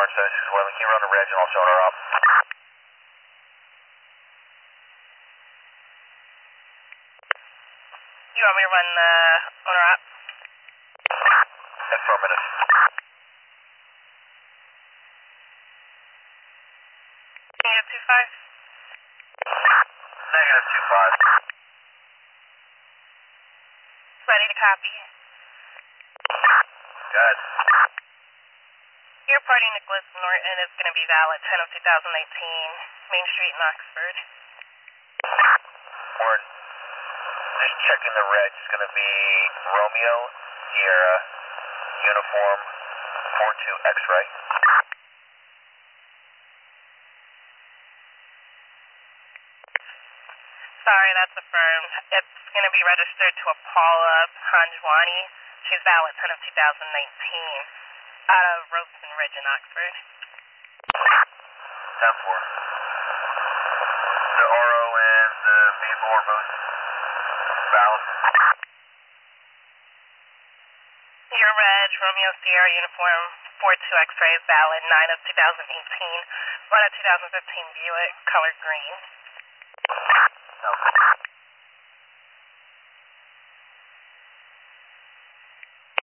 Orange 761, can you run the reg and also owner up? You want me to run the owner up? Affirmative. Negative 25. Negative 25. Ready to copy. Good. You're reporting Nicholas Norton is going to be valid 10 of 2019, Main Street in Oxford. Word. Just checking the reg. It's going to be Romeo, Sierra, Uniform, 42 X-ray. Sorry, that's affirmed. It's going to be registered to a Paula Panjwani. She's valid 10 of 2019, out of Robeson Ridge in Oxford. 10-4. The RO and the vehicle are both valid. Your reg, Romeo Sierra Uniform 42 X-ray is valid 9 of 2018, run a 2015 Buick, color green.